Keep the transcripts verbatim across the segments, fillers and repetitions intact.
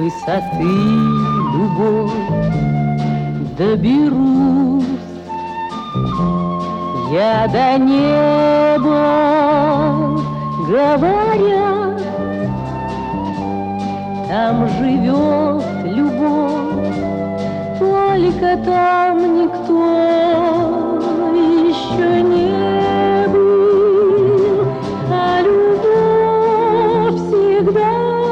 высоты, любовь, доберусь я до неба, говорят, там живет любовь, только там никто еще не был, а любовь всегда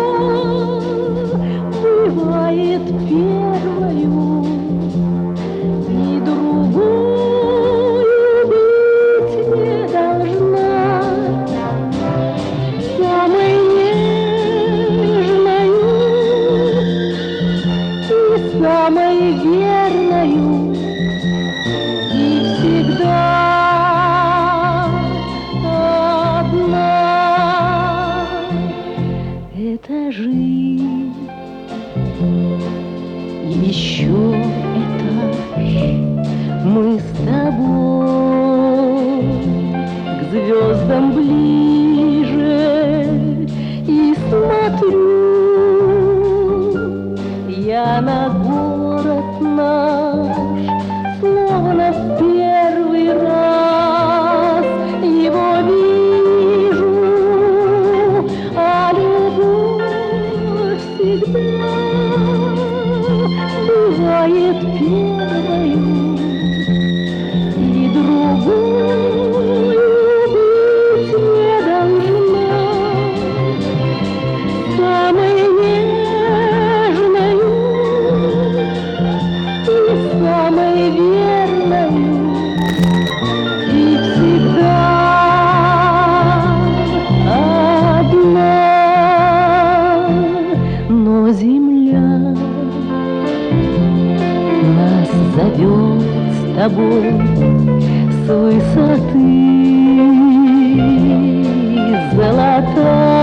бывает первою, и другую быть не должна, самой нежною и самой верною, и всегда одна. Это жизнь. И еще этаж мы с тобой к звездам ближе, и смотрю я на город наш, словно в первый раз его вижу, а любовь всегда бывает первою, и другую быть не должна, самой нежною и самой верною, и всегда одна. Но земля нас зовет с тобой с высоты, золотая